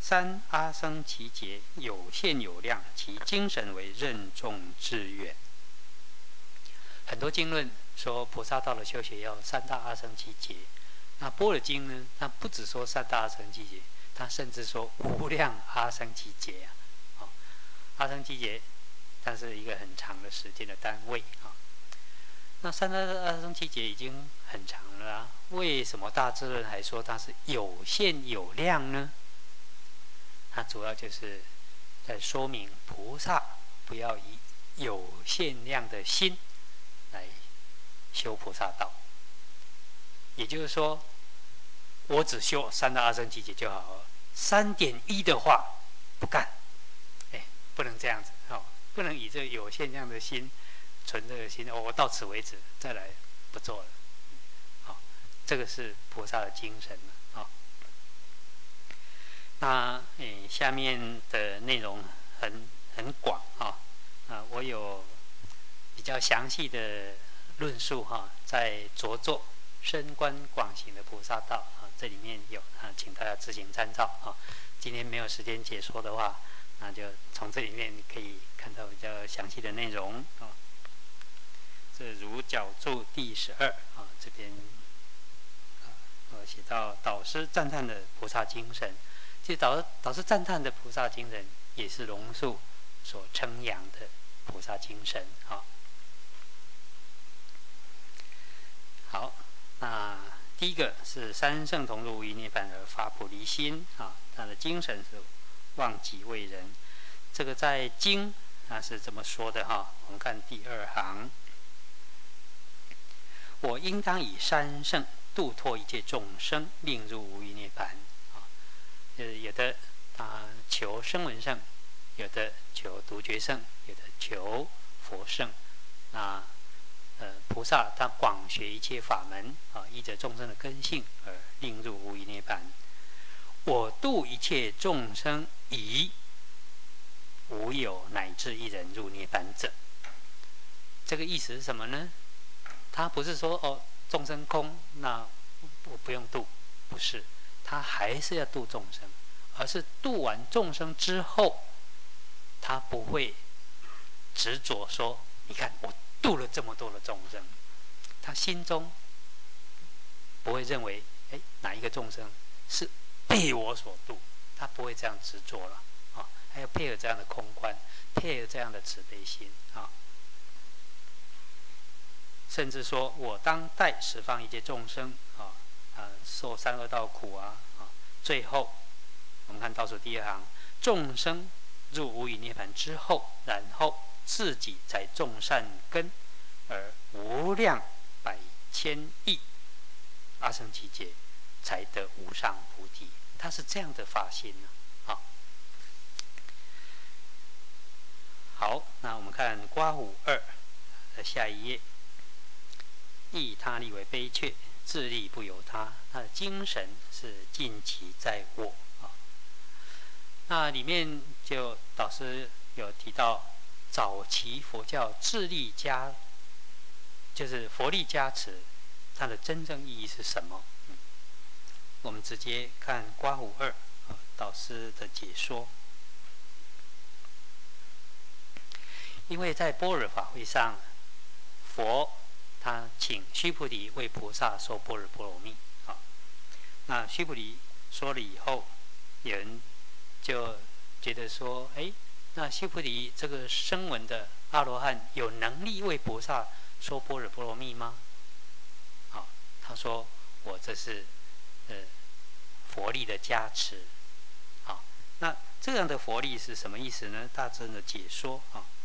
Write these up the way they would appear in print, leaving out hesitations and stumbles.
三阿僧祇劫有限有量，其精神为任重致远。很多经论说菩萨到了修学要三大阿僧祇劫，那般若经呢，它不只说三大阿僧祇劫，它甚至说无量阿僧祇劫啊。阿僧祇劫它是一个很长的时间的单位啊。那三大阿僧祇劫已经很长了啊，为什么大智论还说它是有限有量呢？它主要就是在说明菩萨不要以有限量的心来修菩萨道。也就是说，我只修三大阿僧祇劫就好了，3.1的话不干，不能这样子哦，不能以这个有限量的心存这个心，我到此为止，再来不做了。这个是菩萨的精神啊。那下面的内容很广啊，我有比较详细的论述哈，在着作深观广行的菩萨道啊，这里面有啊，请大家自行参照啊。今天没有时间解说的话，那就从这里面可以看到比较详细的内容啊。这如角注第12啊，这边写到导师赞叹的菩萨精神。其实导师赞叹的菩萨精神，也是龙树所称扬的菩萨精神啊。好，那第一个是三圣同入无余涅槃而发菩提心啊，他的精神是忘己为人。这个在经是这么说的哈，我们看第2行，我应当以三圣度脱一切众生，令入无余涅槃。有的求声闻圣，有的求独觉圣，有的求佛圣。那菩萨他广学一切法门啊，依着众生的根性而令入无余涅槃。我度一切众生，以无有乃至一人入涅槃者。这个意思是什么呢？他不是说众生空，那我不用度，不是。他还是要度众生，而是度完众生之后，他不会执着说，你看我度了这么多的众生，他心中不会认为哪一个众生是被我所度，他不会这样执着了啊，还要配合这样的空观，配合这样的慈悲心啊。甚至说我当代十方一切众生受三恶道苦最后我们看倒数第2行，众生入无余涅槃之后，然后自己才种善根，而无量百千亿阿僧祇劫才得无上菩提。他是这样的发心呢。好，那我们看刮胡2的下一页，以他力为悲却，自力不由他，他的精神是尽其在我啊。那里面就导师有提到，早期佛教自力加，就是佛力加持，它的真正意义是什么？我们直接看刮胡2导师的解说。因为在般若法会上，佛他请须菩提为菩萨说般若波罗蜜那须菩提说了以后，有人就觉得说，那须菩提这个声闻的阿罗汉有能力为菩萨说般若波罗蜜吗？他说我这是佛力的加持。那这样的佛力是什么意思呢？大致的解说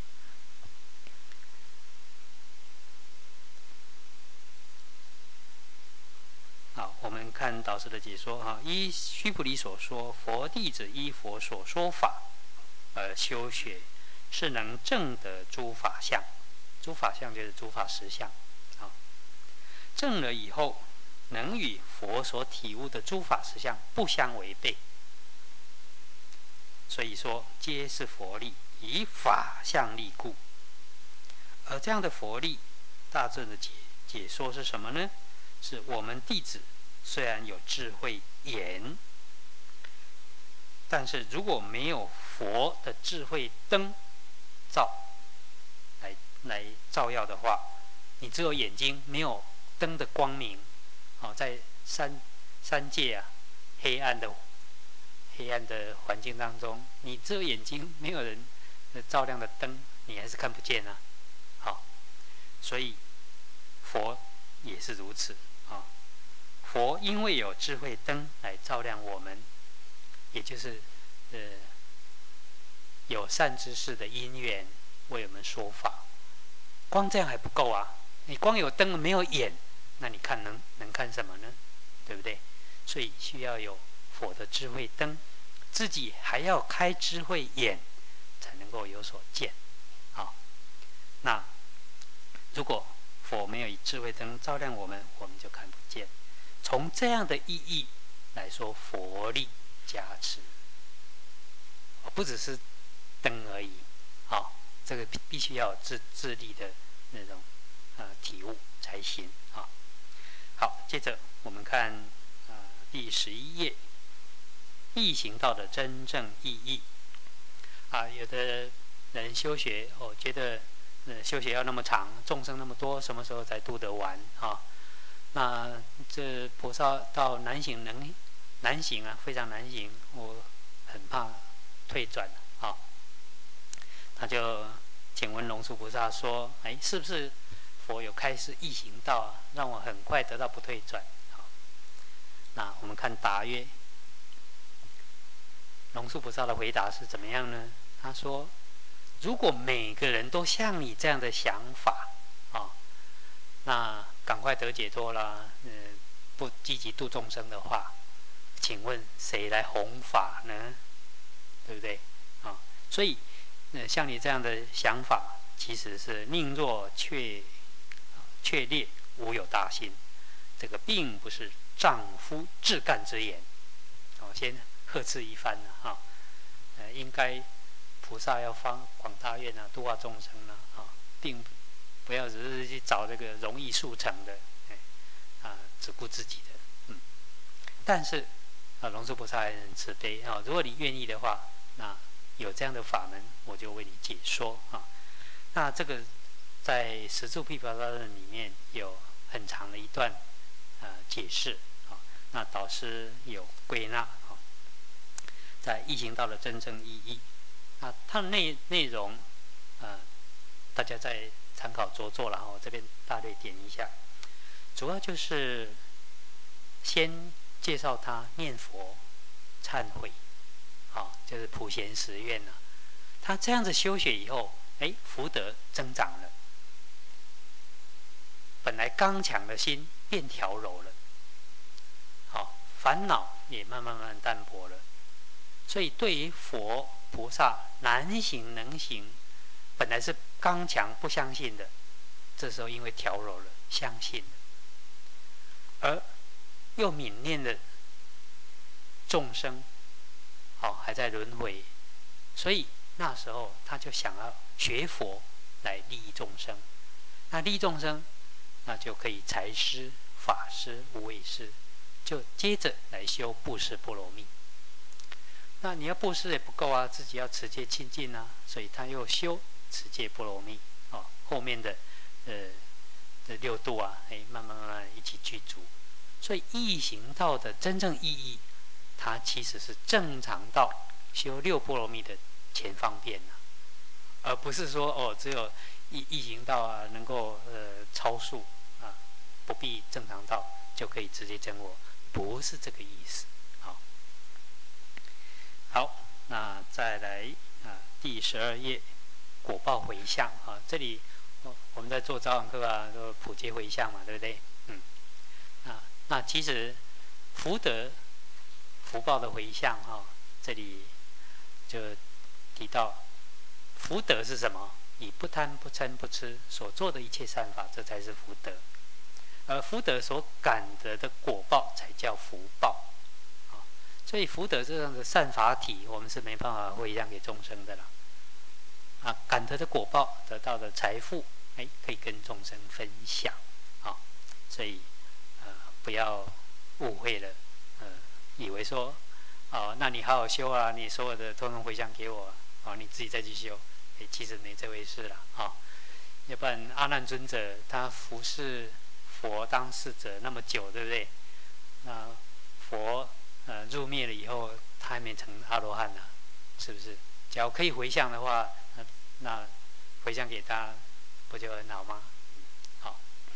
好，我们看导师的解说依须菩提所说，佛弟子依佛所说法而修学，是能证得诸法相。诸法相就是诸法实相证了以后，能与佛所体悟的诸法实相不相违背。所以说，皆是佛力，以法相力故。而这样的佛力，大致的解说是什么呢？是我们弟子虽然有智慧眼， 但是如果没有佛的智慧灯照来照耀的话，你只有眼睛，没有灯的光明，在三界啊黑暗的环境当中，你只有眼睛，没有人照亮的灯，你还是看不见啊。好，所以佛也是如此啊。佛因为有智慧灯来照亮我们，也就是有善知识的因缘为我们说法。光这样还不够啊！你光有灯没有眼，那你看能看什么呢？对不对？所以需要有佛的智慧灯，自己还要开智慧眼，才能够有所见。好，那如果佛没有以智慧灯照亮我们，我们就看不见。从这样的意义来说，佛力加持，不只是灯而已。好，这个必须要有自力的那种体悟才行啊。好，接着我们看第11页，易行道的真正意义啊。有的人修学觉得修学要那么长，众生那么多，什么时候才度得完啊？那这菩萨道难行啊，非常难行，我很怕退转啊。他就请问龙树菩萨说：“哎，是不是佛有开示易行道啊，让我很快得到不退转？”好，那我们看答曰，龙树菩萨的回答是怎么样呢？他说：“如果每个人都像你这样的想法啊，那赶快得解脱啦，不积极度众生的话，请问谁来弘法呢？对不对？啊，所以像你这样的想法，其实是宁若却劣，无有大心。这个并不是丈夫至干之言。先呵斥一番了哈。应该菩萨要发广大愿啊，度化众生啊，并不要只是去找这个容易速成的，只顾自己的。但是龙树菩萨还很慈悲啊，如果你愿意的话，那有这样的法门，我就为你解说啊。那这个在十住毗婆沙论里面有很长的一段解释啊。那导师有归纳啊，在易行道的真正意义啊，它的内容大家再参考着作了，我这边大略点一下，主要就是先介绍他念佛、忏悔，就是普贤十愿了。他这样子修学以后，福德增长了，本来刚强的心变调柔了，烦恼也慢慢淡薄了。所以对于佛菩萨难行能行，本来是刚强不相信的，这时候因为调柔了，相信了，而又悯念的众生，还在轮回，所以那时候他就想要学佛来利益众生。那利益众生，那就可以财施、法施、无畏施，就接着来修布施波罗蜜。那你要布施也不够啊，自己要持戒清净啊，所以他又修持戒波罗蜜后面的这6度啊，慢慢一起具足。所以易行道的真正意义，它其实是正常道修6波罗蜜的前方便而不是说只有易行道啊能够超速啊，不必正常道就可以直接证我，不是这个意思。好，那再来第12页果报回向这里我们在做早晚课都普皆回向嘛，对不对？那其实福德福报的回向这里就提到福德是什么？以不贪不嗔不痴所做的一切善法，这才是福德。而福德所感得的果报才叫福报。所以福德这样的善法体，我们是没办法回向给众生的了。感得的果报，得到的财富，可以跟众生分享。所以不要误会了，以为说哦，那你好好修啊，你所有的通通回向给我，哦，你自己再去修。其实没这回事了，哦，要不然阿难尊者他服侍佛当侍者那么久，对不对？那佛入灭了以后，他还没成阿罗汉呢，是不是？只要可以回向的话，那回向给他，不就很好吗？好，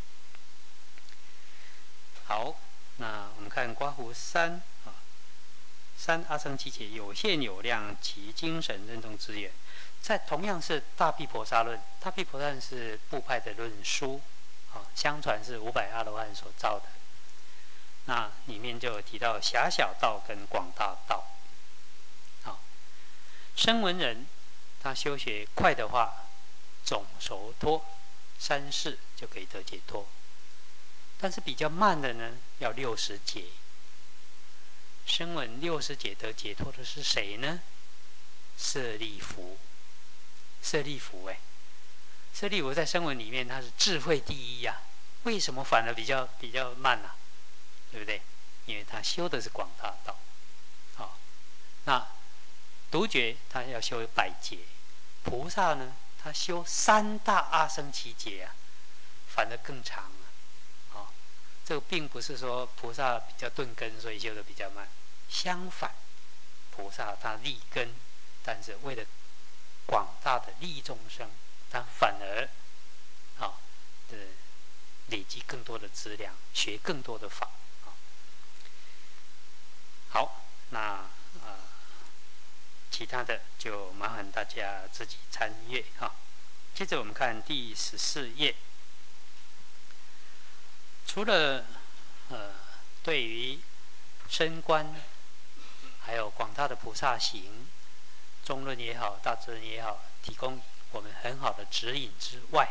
好，那我们看刮胡三啊，三阿僧祇劫有限有量，其精神任重之源。在同样是大毗婆沙论，大毗婆沙论是部派的论书，啊，相传是500阿罗汉所造的。那里面就有提到狭小道跟广大道。好，声闻人他修学快的话，总熟脱3世就可以得解脱。但是比较慢的呢，要60劫。声闻60劫得解脱的是谁呢？舍利弗。舍利弗舍利弗在声闻里面他是智慧第一呀、为什么反而比较慢啊？对不对？因为他修的是广大道。好，那独觉他要修100劫，菩萨呢，他修3大阿僧祇劫啊，反而更长啊。好，这个并不是说菩萨比较钝根，所以修的比较慢。相反，菩萨他立根，但是为了广大的利益众生，他反而累积更多的资粮，学更多的法。好，那其他的就麻烦大家自己参阅哈。接着我们看第14页，除了对于升观还有广大的菩萨行，中论也好，大智论也好，提供我们很好的指引之外，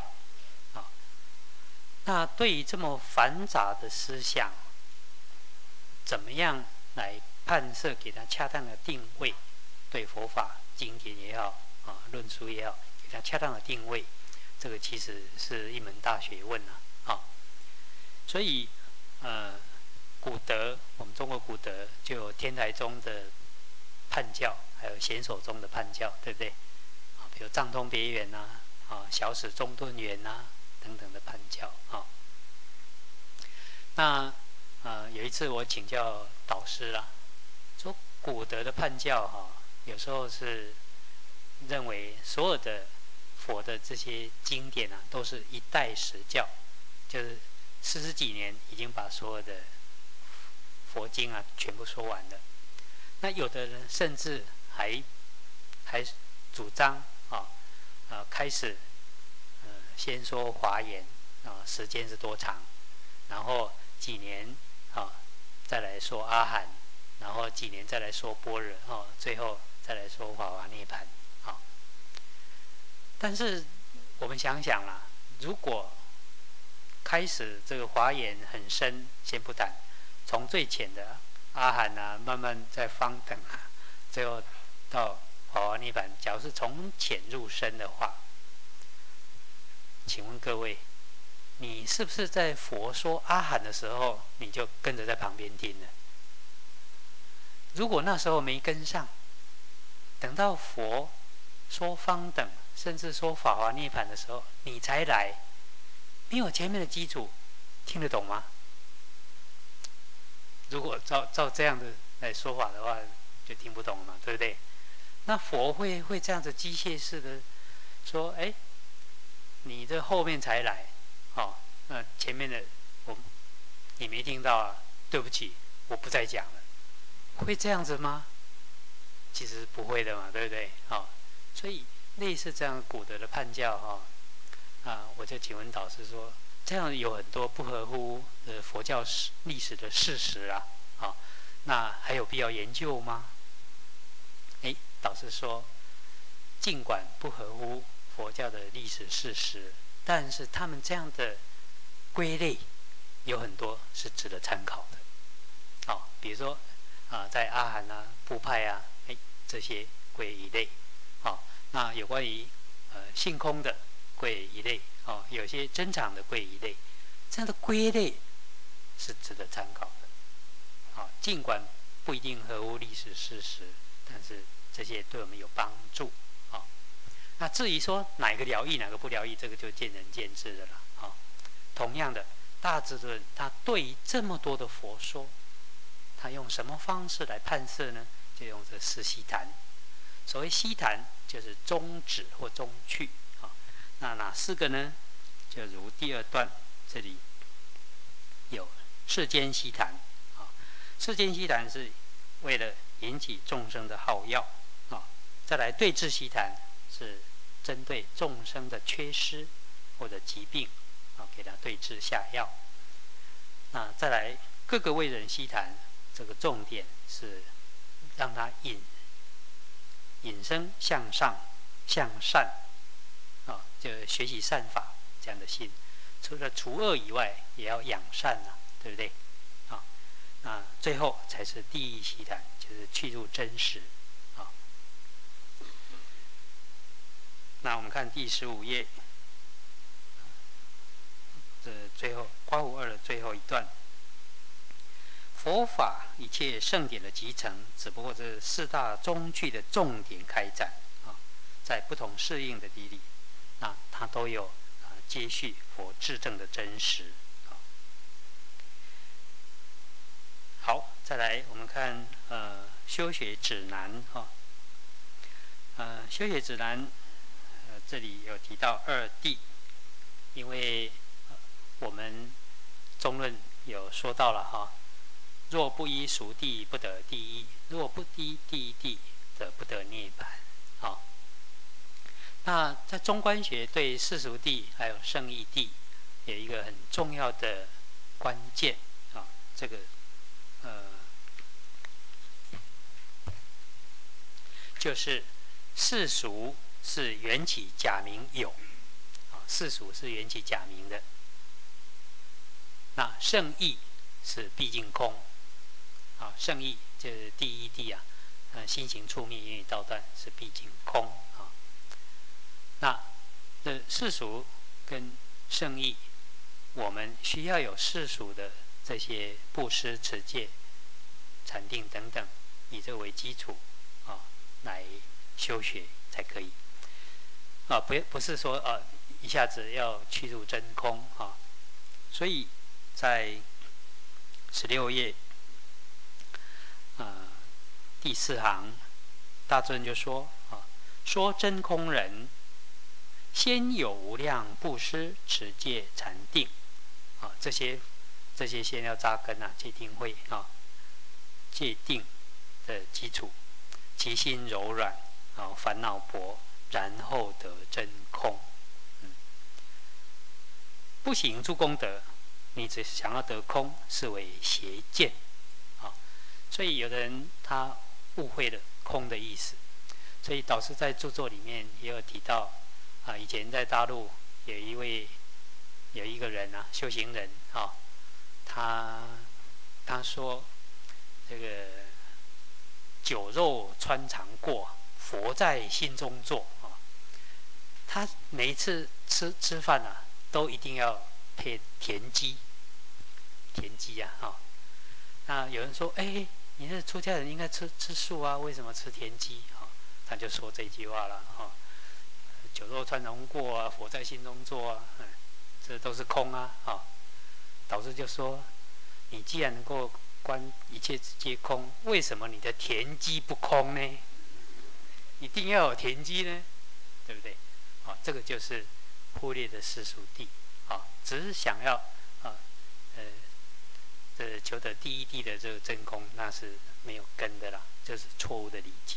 那对于这么繁杂的思想，怎么样来判设给它恰当的定位？对佛法经典也好论述也好，给它恰当的定位，这个其实是一门大学问所以古德，我们中国古德就有天台宗的判教，还有显首宗的判教，对不对？比如藏通别圆小史中顿圆等等的判教那有一次我请教导师啦，说古德的判教有时候是认为所有的佛的这些经典都是一代实教，就是40几年已经把所有的佛经全部说完了。那有的人甚至还主张开始先说华严时间是多长，然后几年再来说阿含，然后几年再来说般若最后再来说法华涅槃但是我们想想啦，如果开始这个华严很深，先不谈，从最浅的阿含慢慢在方等最后到法华涅槃，假如是从浅入深的话，请问各位，你是不是在佛说阿含的时候，你就跟着在旁边听了？如果那时候没跟上，等到佛说方等，甚至说法华涅槃的时候，你才来，没有前面的基础，听得懂吗？如果照这样的来说法的话，就听不懂了嘛，对不对？那佛会这样子机械式的说，你这后面才来，那前面的你没听到对不起，我不再讲了，会这样子吗？其实不会的嘛，对不对？所以类似这样古德的判教我就请问导师说，这样有很多不合乎佛教历史的事实那还有必要研究吗？导师说，尽管不合乎佛教的历史事实，但是他们这样的归类有很多是值得参考的。比如说在阿含部派这些归一类。那有关于性空的归一类，有些增长的归一类，这样的归类是值得参考的。尽管不一定合乎历史事实，但是这些对我们有帮助。那至于说哪个疗愈，哪个不疗愈，这个就见仁见智的了。同样的，大智论他对于这么多的佛说，他用什么方式来判摄呢？就用这四悉檀。所谓悉檀，就是中指或中去。那哪四个呢？就如第二段这里有世间悉檀。世间悉檀是为了引起众生的好药。再来对治悉檀是针对众生的缺失或者疾病，给他对治下药。那再来各个为人悉檀，这个重点是让他引生向上向善，就学习善法这样的心。除了除恶以外，也要养善对不对？最后才是第一悉檀，就是去入真实。那我们看第15页，这最后刮胡二的最后一段，佛法一切圣典的集成，只不过这四大宗趣的重点开展在不同适应的地理，那它都有接续佛至正的真实。好，再来我们看修学指南。修学指南这里有提到二谛，因为我们中论有说到了若不依熟谛，不得第一；若不依第一谛，则不得涅槃。那在中观学对世俗谛还有圣义谛有一个很重要的关键这个就是世俗是缘起假名有，世俗是缘起假名的。那圣义是毕竟空，圣义就是第一谛心行处灭言语道断是毕竟空。那世俗跟圣义，我们需要有世俗的这些布施、持戒、禅定等等，以这为基础来修学才可以。不是说一下子要去入真空所以在16页第4行，大尊就说说真空人，先有无量布施、持戒、禅定这些先要扎根戒定慧戒定的基础，其心柔软烦恼薄，然后得真空。不行诸功德，你只想要得空，是为邪见所以有的人他误会了空的意思。所以导师在著作里面也有提到以前在大陆有一个人修行人他说这个酒肉穿肠过，佛在心中坐他每一次吃饭都一定要配田鸡那有人说你是出家人应该吃素为什么吃田鸡他就说这句话了酒肉穿肠过佛在心中坐这都是空导师就说你既然能够观一切之皆空，为什么你的田鸡不空呢？一定要有田鸡呢，对不对？这个就是忽略的世俗谛只是想要求得第一谛的这个真空，那是没有根的啦，这是错误的理解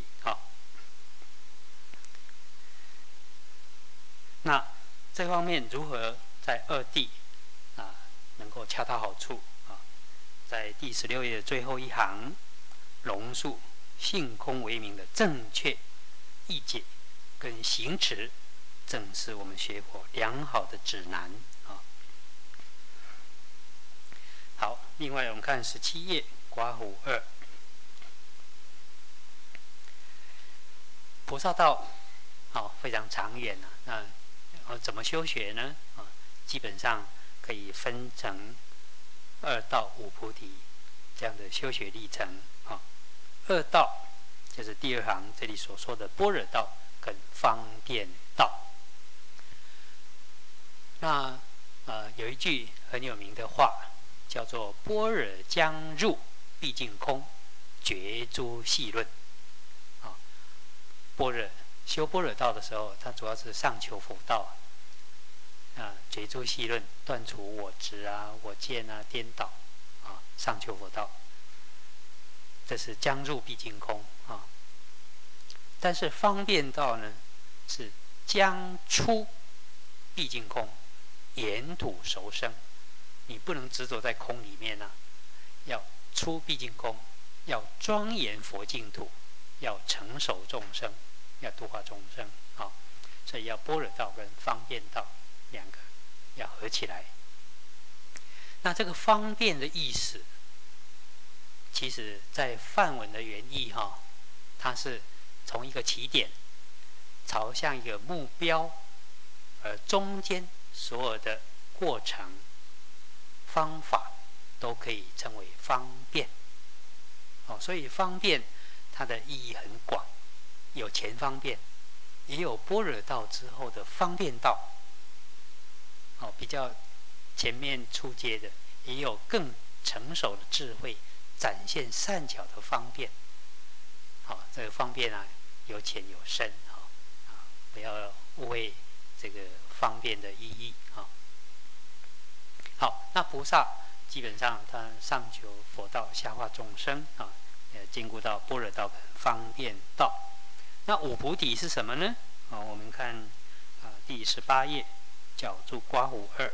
那这方面如何在二谛能够恰到好处在第16页的最后一行，龙树性空为名的正确义解跟行持，正是我们学佛良好的指南好，另外我们看17页刮胡2，菩萨道非常长远那怎么修学呢基本上可以分成2到5菩提这样的修学历程二道，就是第二行这里所说的般若道跟方便道。那有一句很有名的话，叫做“般若将入，毕竟空，觉诸细论”。般若修般若道的时候，它主要是上求佛道觉诸细论，断除我执啊、我见啊、颠倒上求佛道。这是将入毕竟空但是方便道呢，是将出毕竟空，沿土熟生。你不能执着在空里面要出毕竟空，要庄严佛净土，要成熟众生，要度化众生所以要般若道跟方便道两个要合起来。那这个方便的意思，其实在梵文的原意它是从一个起点朝向一个目标，而中间所有的过程方法都可以称为方便所以方便它的意义很广，有前方便，也有般若道之后的方便道比较前面初阶的，也有更成熟的智慧展现善巧的方便这个方便有浅有深不要误会这个方便的意义好，那菩萨基本上他上求佛道，下化众生兼顾到般若道跟方便道。那五菩提是什么呢？我们看第18页角注刮胡2。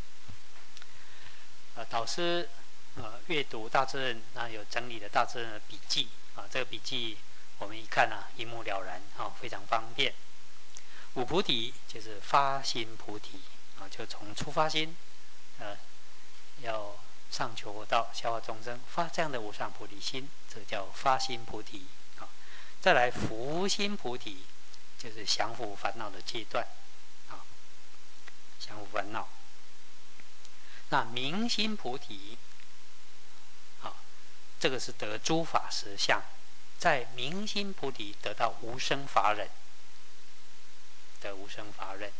导师阅读大智人，有整理了大智人的笔记这个笔记我们一看一目了然非常方便。五菩提就是发心菩提就从出发心要上求佛道，下化众生，发这样的无上菩提心，这叫发心菩提再来伏心菩提，就是降伏烦恼的阶段降伏烦恼。那明心菩提这个是得诸法实相，在明心菩提得到无生法忍，得无生法忍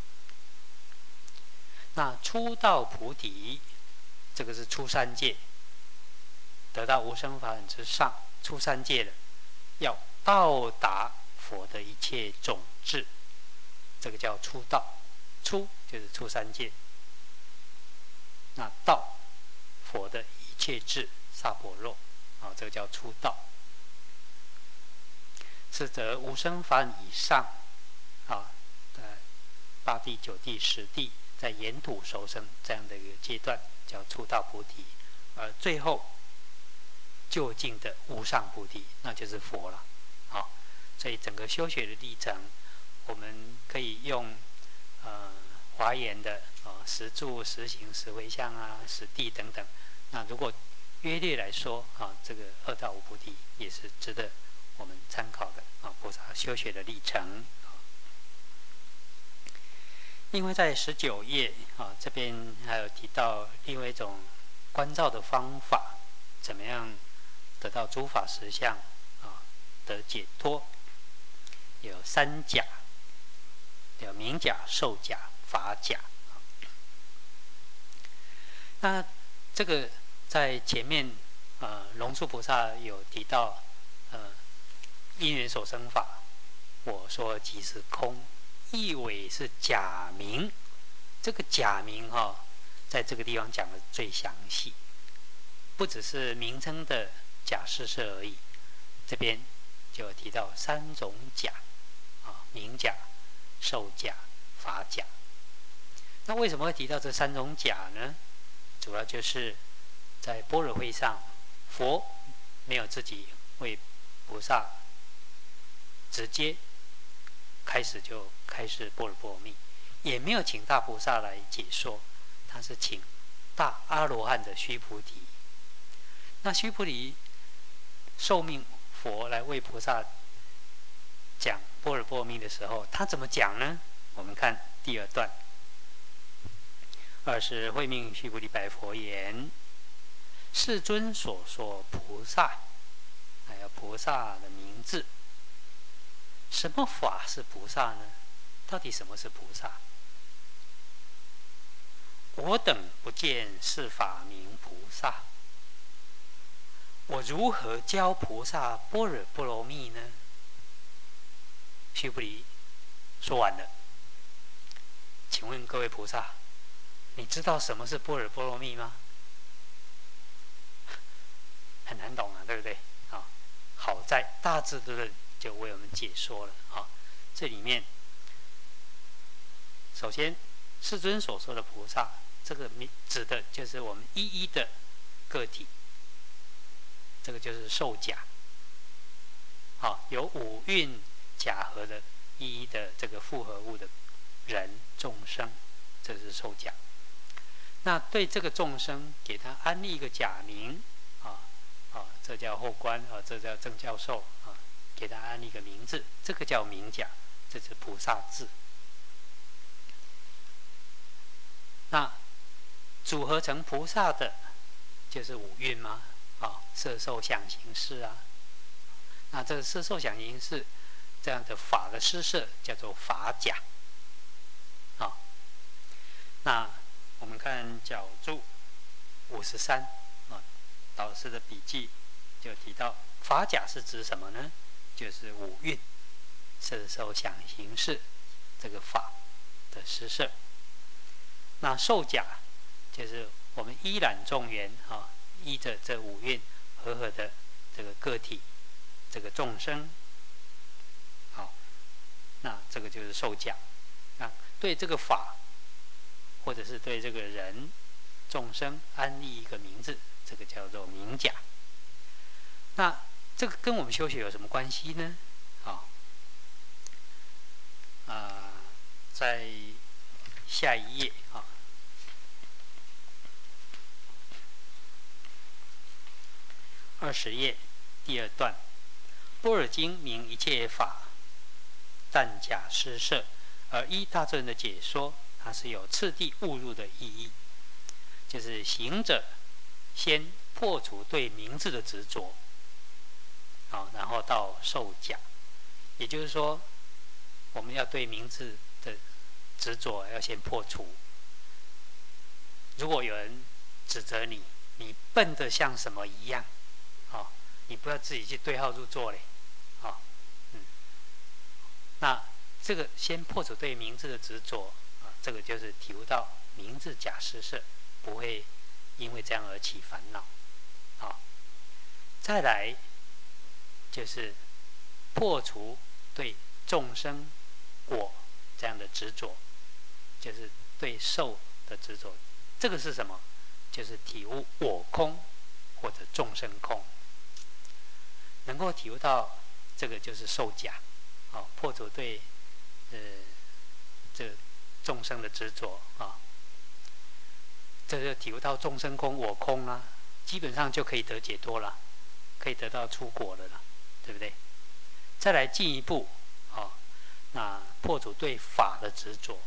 那初道菩提，这个是初三界，得到无生法忍之上，初三界了，要到达佛的一切种智，这个叫初道。初就是初三界，那道佛的一切智萨婆若这个叫初道，是得无生法忍以上8地、9地、10地，在沿土熟生这样的一个阶段，叫初道菩提。而最后究竟的无上菩提，那就是佛了所以整个修学的历程，我们可以用华严的十住、十行、十回向十地等等。那如果约略来说这个2到5菩提也是值得我们参考的菩萨修学的历程另外在19页这边还有提到另外一种观照的方法，怎么样得到诸法实相得解脱。有3甲，有明甲、受甲、法甲那这个在前面龙树菩萨有提到因缘所生法，我说即是空，意为是假名。这个假名在这个地方讲的最详细，不只是名称的假施设而已。这边就有提到3种假明假、受假、法假。那为什么会提到这3种假呢？主要就是在般若会上，佛没有自己为菩萨直接开始般若波罗蜜，也没有请大菩萨来解说，他是请大阿罗汉的须菩提。那须菩提受命佛来为菩萨讲般若波罗蜜的时候，他怎么讲呢？我们看第2段。20会命须菩提白佛言：世尊所说菩萨，要菩萨的名字。什么法是菩萨呢？到底什么是菩萨？我等不见是法名菩萨，我如何教菩萨般若波罗蜜呢？须菩提说完了。请问各位菩萨，你知道什么是般若波罗蜜吗？很难懂啊，对不对？啊，好在大智度论就为我们解说了啊。这里面，首先世尊所说的菩萨，这个指的就是我们一一的个体，这个就是受假。好，有五蕴假合的一一的这个复合物的人众生，这是受假。那对这个众生，给他安立一个假名这叫后观这叫正教授给他安立一个名字，这个叫名假，这是菩萨字。那组合成菩萨的，就是五蕴吗？色受想行识啊。那这个色受想行识这样的法的施设，叫做法假。那我们看角注53导师的笔记就提到，法假是指什么呢？就是五蕴色受想行识这个法的施设。那受假就是我们依染众缘依着这五蕴和合的这个个体，这个众生。好，那这个就是受假。那对这个法，或者是对这个人众生安立一个名字，这个叫做名假。那这个跟我们修学有什么关系呢？在下一页20页第2段，般若经明一切法但假施设，而依大乘的解说，它是有次第误入的意义，就是行者先破除对名字的执着，然后到受假。也就是说，我们要对名字的执着要先破除。如果有人指责你，你笨得像什么一样，你不要自己去对号入座嘞，那这个先破除对名字的执着这个就是体悟到名字假施设，不会因为这样而起烦恼。再来就是破除对众生果这样的执着，就是对受的执着。这个是什么？就是体悟我空或者众生空。能够体悟到这个就是受假，破除对这众生的执着这就体悟到众生空我空啦，基本上就可以得解脱了，可以得到出果了啦，对不对？再来进一步那破除对法的执着。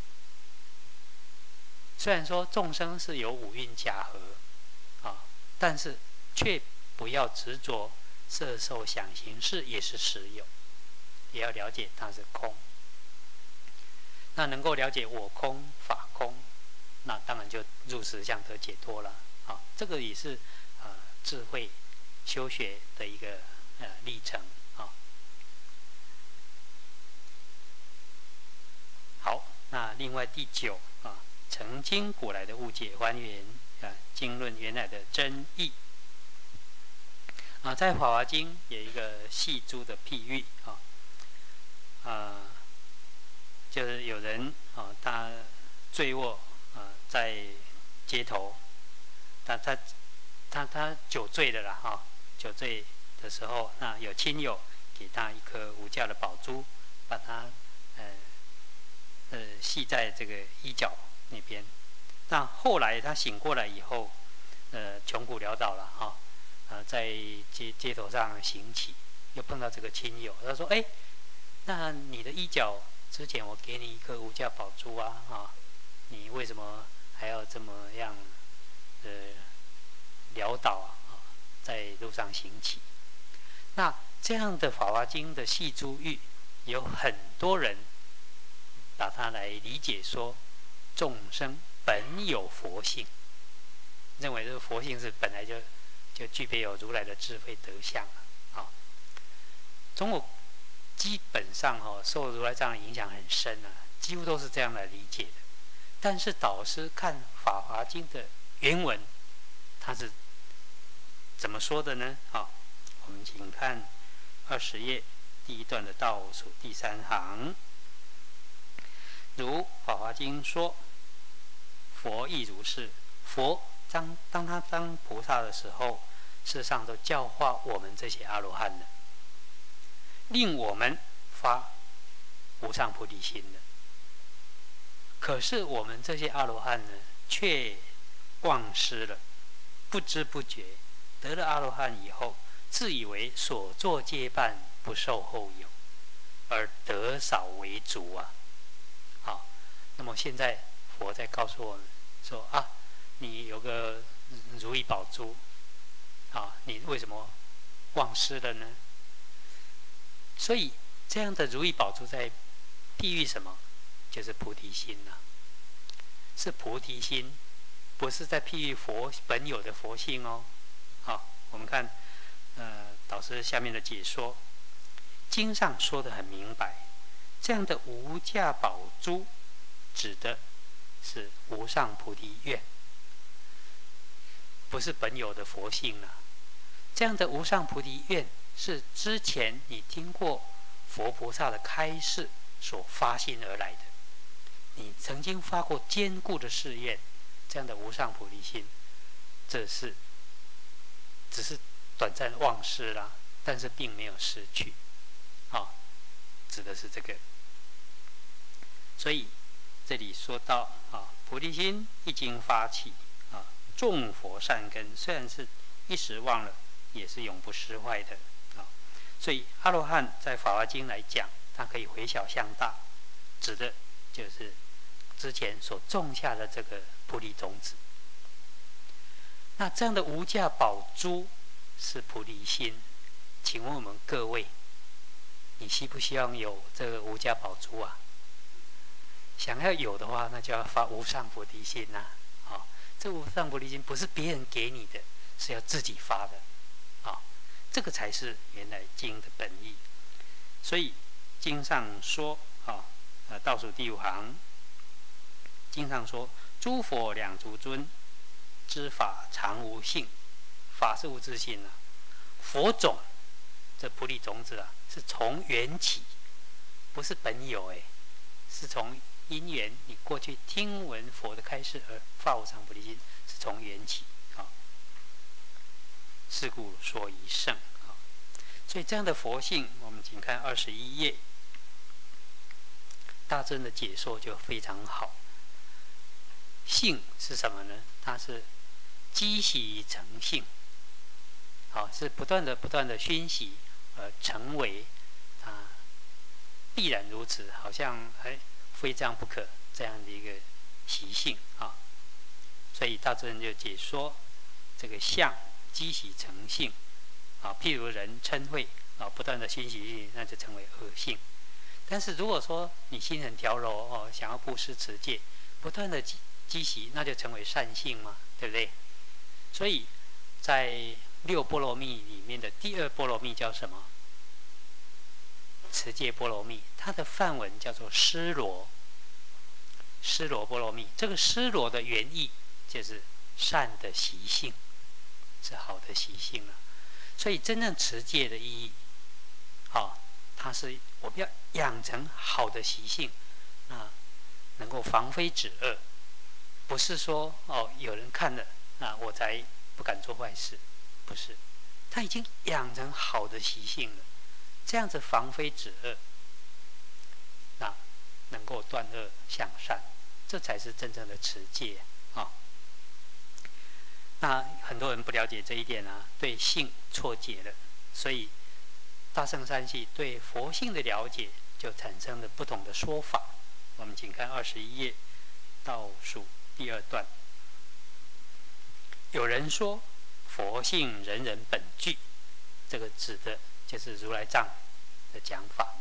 虽然说众生是有五蕴假合但是却不要执着色受想行识也是实有，也要了解它是空。那能够了解我空法空，那当然就入实相得解脱了。这个也是智慧修学的一个历程好，那另外第9曾经古来的误解还原经论原来的真义在《法华经》有一个细珠的譬喻就是有人他醉卧在街头，他酒醉了啦酒醉的时候，那有亲友给他一颗无价的宝珠，把他系在这个衣角那边。那后来他醒过来以后，穷苦潦倒了在街头上行乞，又碰到这个亲友，他说：“哎，那你的衣角之前我给你一颗无价宝珠你为什么还要这么样潦倒在路上行乞？”那这样的《法华经》的细珠玉，有很多人把它来理解说，众生本有佛性，认为这个佛性是本来就具备有如来的智慧德相啊。中国基本上受如来藏的影响很深啊，几乎都是这样来理解的。但是导师看《法华经》的原文，他是怎么说的呢？我们请看20页第一段的倒数第3行。如《法华经》说，佛亦如是。佛当他当菩萨的时候，事实上都教化我们这些阿罗汉的，令我们发无上菩提心的。可是我们这些阿罗汉呢，却忘失了，不知不觉得了阿罗汉以后，自以为所作皆办，不受后有，而得少为足啊。好，那么现在佛在告诉我们说啊，你有个如意宝珠，你为什么忘失了呢？所以这样的如意宝珠在譬喻什么？就是菩提心啊，是菩提心，不是在譬喻佛本有的佛性哦。好，我们看导师下面的解说，经上说得很明白，这样的无价宝珠指的是无上菩提愿，不是本有的佛性啊。这样的无上菩提愿是之前你听过佛菩萨的开示所发心而来的，你曾经发过坚固的誓愿，这样的无上菩提心，这是只是短暂忘失啦，但是并没有失去，指的是这个。所以这里说到菩提心一经发起众佛善根虽然是一时忘了，也是永不失坏的所以阿罗汉在《法华经》来讲，它可以回小向大，指的就是之前所种下的这个菩提种子。那这样的无价宝珠是菩提心，请问我们各位，你希不希望有这个无价宝珠啊？想要有的话，那就要发无上菩提心呐。这无上菩提心不是别人给你的，是要自己发的这个才是原来经的本意。所以经上说倒数第5行，经上说，诸佛两足尊，知法常无性。法是无自性啊，佛种这菩提种子是从缘起，不是本有是从因缘你过去听闻佛的开示而发无上菩提心，是从缘起是故说一圣所以这样的佛性，我们请看21页，大真的解说就非常好。性是什么呢？它是积习成性，是不断的熏习而成为必然如此，好像非这样不可这样的一个习性所以大真就解说这个相积习成性譬如人嗔恚不断的熏习，那就成为恶性。但是如果说你心很调柔想要布施持戒，不断的积习，那就成为善性嘛，对不对？所以在6波罗蜜里面的第2波罗蜜叫什么？持戒波罗蜜，它的梵文叫做尸罗，尸罗波罗蜜。这个尸罗的原意就是善的习性，是好的习性了。所以真正持戒的意义它是我们要养成好的习性能够防非止恶，不是说有人看了我才不敢做坏事，不是，他已经养成好的习性了，这样子防非止恶，能够断恶向善，这才是真正的持戒那很多人不了解这一点对性错解了，所以大乘三系对佛性的了解就产生了不同的说法。我们请看21页倒数第2段。有人说佛性人人本具，这个指的就是如来藏的讲法，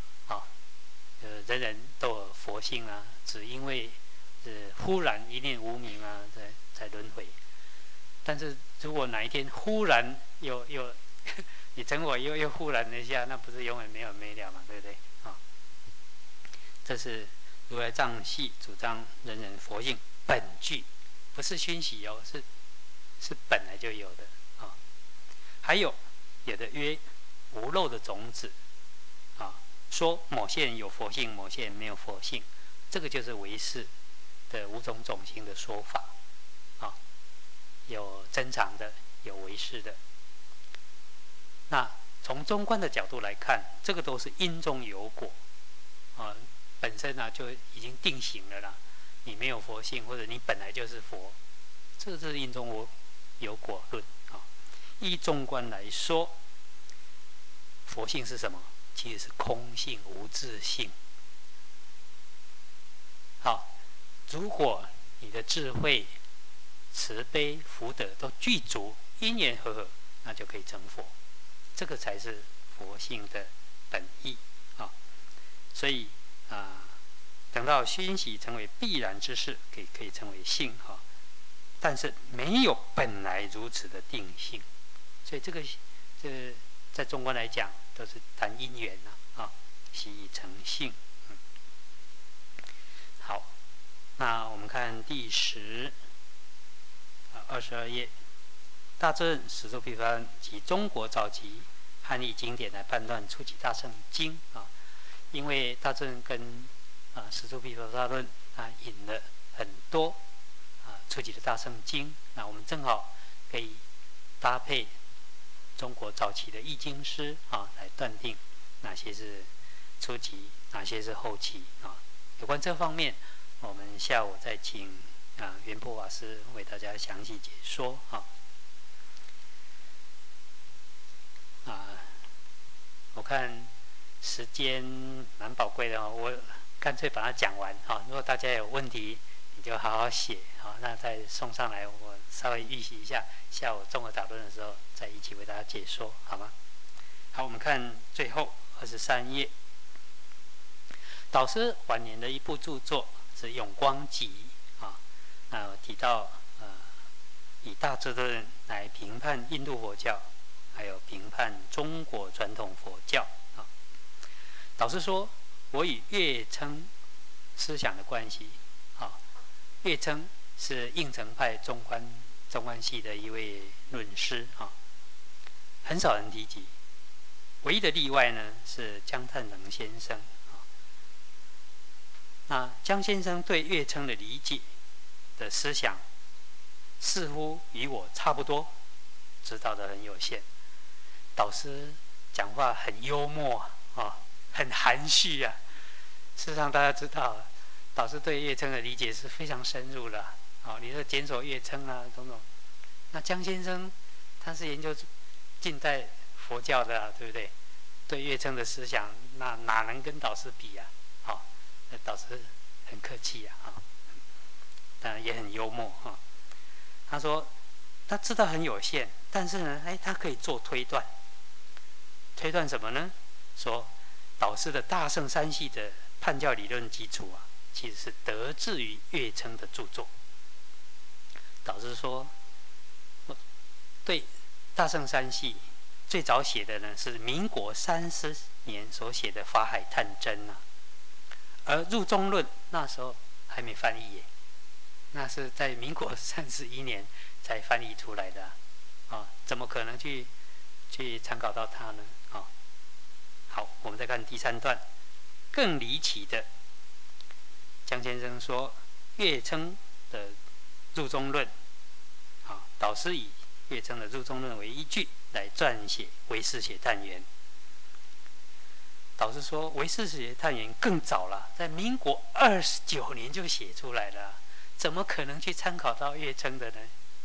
人人都有佛性啊，只因为忽然一念无明啊，在轮回。但是如果哪一天忽然又你等我又忽然了一下，那不是永远没有没了嘛，对不对？这是如来藏系主张人人佛性本具，不是熏习哦，是本来就有的还有的曰无漏的种子说某些人有佛性，某些人没有佛性，这个就是唯识的五种种性的说法有真常的，有唯识的。那从中观的角度来看，这个都是因中有果本身就已经定型了啦。你没有佛性，或者你本来就是佛，这个是因中有果论依中观来说，佛性是什么？其实是空性、无自性。好，如果你的智慧、慈悲、福德都具足，因缘和合，那就可以成佛。这个才是佛性的本意所以等到熏习成为必然之事，可以成为性但是没有本来如此的定性，所以这个在中观来讲都是谈因缘习以成性。好，那我们看第22页，大正始祖毗婆沙论及中国早期汉译经典来判断初级大乘经因为大正跟始祖毗婆沙论引了很多初级的大乘经，那我们正好可以搭配中国早期的译经师来断定哪些是初级，哪些是后期有关这方面，我们下午再请圆波法师为大家详细解说我看时间蛮宝贵的我干脆把它讲完如果大家有问题，你就好好写那再送上来，我稍微预习一下，下午综合讨论的时候再一起为大家解说，好吗？好，我们看最后23页，导师晚年的一部著作是《永光集》那我提到以大智论来评判印度佛教，还有评判中国传统佛教导师说，我与月称思想的关系月称是应成派中观系的一位论师很少人提及，唯一的例外呢是姜太能先生那姜先生对月称的理解的思想似乎与我差不多，知道的很有限。导师讲话很幽默很含蓄事实上大家知道导师对月称的理解是非常深入的你说检索月称种种，那姜先生他是研究近代佛教的对不对？对月称的思想那哪能跟导师比那导师很客气当然也很幽默他说他知道很有限，但是呢他可以做推断。推断什么呢？说导师的大乘三系的判教理论基础其实是得自于月称的著作。导师说，对大乘三系最早写的呢是民国30年所写的《法海探真》而入中论那时候还没翻译耶，那是在民国31年才翻译出来的怎么可能去参考到它呢好，我们再看第3段，更离奇的，姜先生说月称的入中论导师以月称的入中论为依据来撰写唯识学探源。导师说唯识学探源更早了，在民国29年就写出来了，怎么可能去参考到月称的呢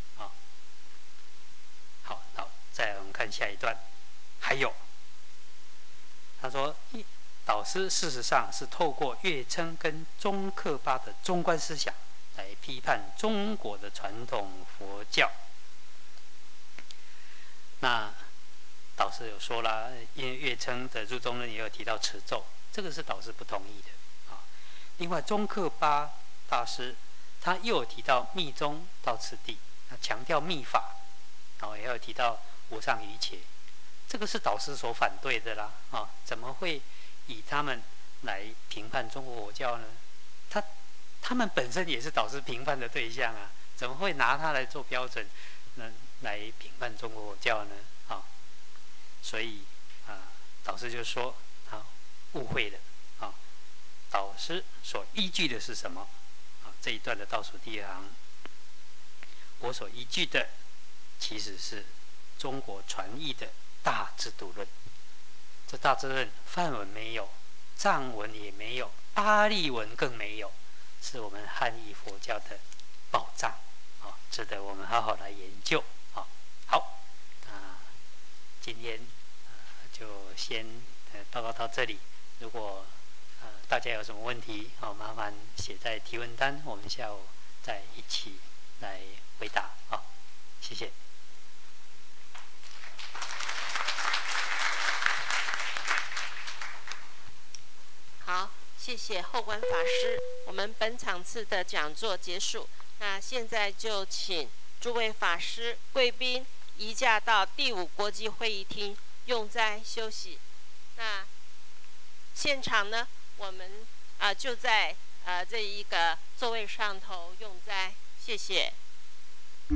好，再我们看下一段，还有他说导师事实上是透过月称跟中克巴的中观思想来批判中国的传统佛教。那导师有说了，因为月称的入中论也有提到持咒，这个是导师不同意的啊。另外，宗喀巴大师他又有提到密宗到次第，他强调密法，然后也有提到无上瑜伽，这个是导师所反对的啦啊，怎么会以他们来评判中国佛教呢？他们本身也是导师评判的对象啊，怎么会拿它来做标准，来评判中国佛教呢？啊，所以导师就说误会了啊，导师所依据的是什么？啊，这一段的倒数第二行，我所依据的其实是中国传译的大制度论。这大制度论梵文没有，藏文也没有，巴利文更没有，是我们汉译佛教的宝藏啊，值得我们好好来研究啊。好，今天就先报告到这里。如果大家有什么问题，麻烦写在提问单，我们下午再一起来回答啊。谢谢。 好，谢谢后观法师。我们本场次的讲座结束，那现在就请诸位法师、贵宾移驾到第5国际会议厅用斋休息。那现场呢，我们就在这一个座位上头用斋，谢谢。